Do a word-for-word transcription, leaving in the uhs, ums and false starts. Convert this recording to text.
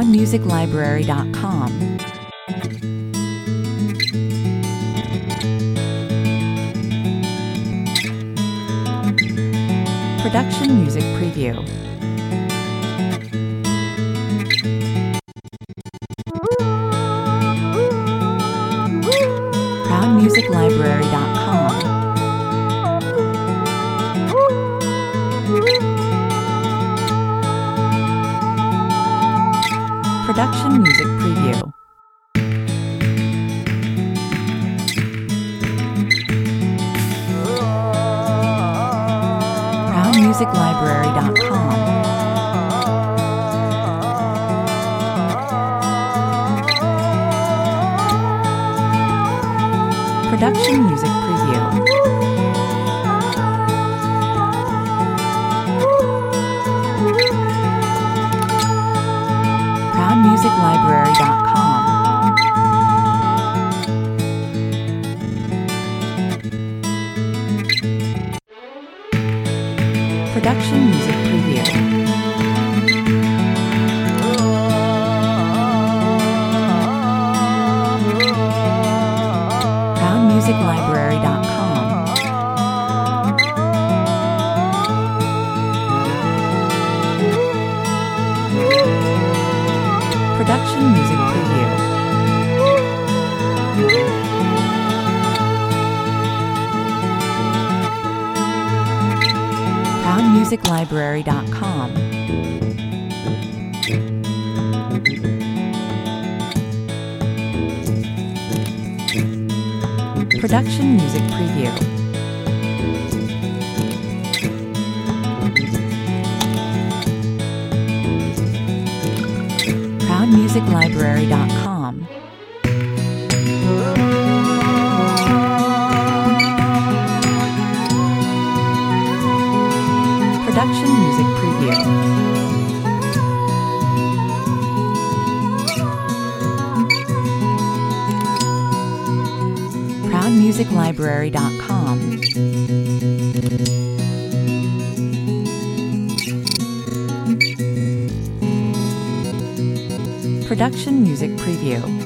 proud music library dot com. Production Music Preview. proud music library dot com. Production Music Preview. proud music library dot com. Production Music Preview. proud music library dot com. Production Music Preview. proud music library dot com. Production Music Preview. proud music library dot com. Production Music Preview. proud music library dot com. Production Music Preview. proud music library dot com. Production Music Preview.